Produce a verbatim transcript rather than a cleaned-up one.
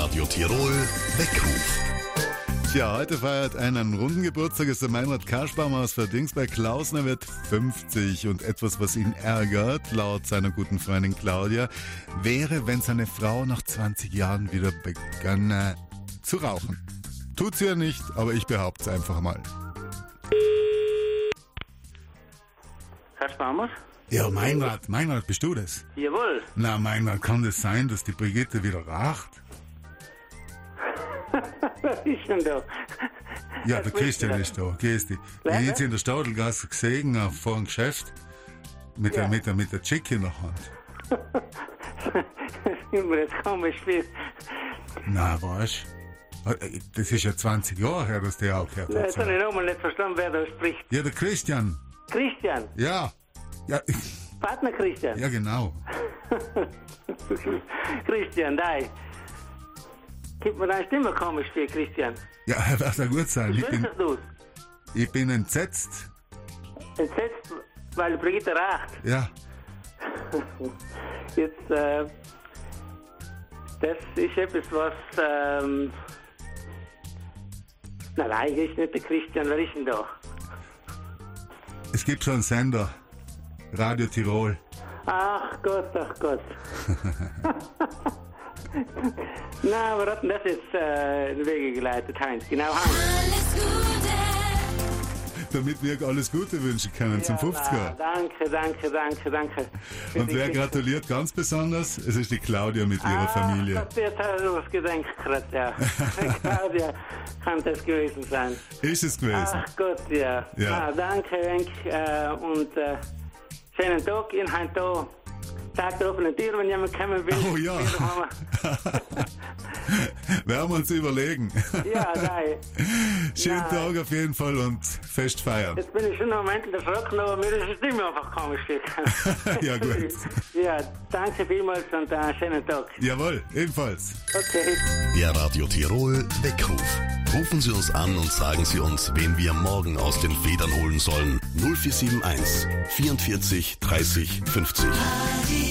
Radio Tirol Weckruf. Tja, heute feiert einen runden Geburtstag, ist der Meinrad Kaschbaum aus Verdings bei Klausner, wird fünfzig, und etwas, was ihn ärgert, laut seiner guten Freundin Claudia, wäre, wenn seine Frau nach zwanzig Jahren wieder begann zu rauchen. Tut sie ja nicht, aber ich behaupte es einfach mal. Kaschbaum? Ja, Meinrad, Meinrad, bist du das? Jawohl. Na, Meinrad, kann das sein, dass die Brigitte wieder raucht? Was ist denn da? Ja, der Christian ist da, grüß dich. Ich habe jetzt in der Stadelgasse gesehen, auf vor dem Geschäft, mit, Ja. der, mit, der, mit der Chick in der Hand. Das ist mir jetzt komisch viel. Na, weißt du, das ist ja zwanzig Jahre her, dass der auch gehört hat. Jetzt habe ich nochmal nicht verstanden, wer da spricht. Ja, der Christian. Christian. Ja. Ja, Partner Christian. ja genau. Christian, nein. Gibt mir deine Stimme komisch viel, Christian. Ja, wird ja gut sein. Was Ich bin, wünschst du? ich bin entsetzt. Entsetzt, weil Brigitte raucht. Ja. Jetzt, äh, das ist etwas, was, ähm, na nein, ist nicht der Christian, wer ist denn da? Es gibt schon einen Sender. Radio Tirol. Ach Gott, ach Gott. Na, aber hat denn das jetzt äh, in die Wege geleitet, Heinz? Genau, Heinz. Damit wir alles Gute wünschen können zum Ja, fünfziger. na, danke, danke, danke, danke. Für Und die wer Geschichte. gratuliert ganz besonders? Es ist die Claudia mit ihrer Ah, Familie. das wird also was gedenkt gerade, ja. Claudia kann das gewesen sein. Ist es gewesen? Ach Gott, ja. Ja. Na, danke, Wenk, äh, und äh, schönen Tag, in Heim da. Tag der offenen Tür, wenn jemand kommen will. Oh ja. Werden wir uns überlegen. Ja, nein. Schönen Nein. Tag auf jeden Fall und Fest feiern. Jetzt bin ich schon am Ende erschrocken, aber mir ist die Stimme einfach komisch. Ja, gut. Ja, danke vielmals und einen schönen Tag. Jawohl, ebenfalls. Okay. Der Radio Tirol Weckruf. Rufen Sie uns an und sagen Sie uns, wen wir morgen aus den Federn holen sollen. null vier sieben eins, vierundvierzig, dreißig, fünfzig.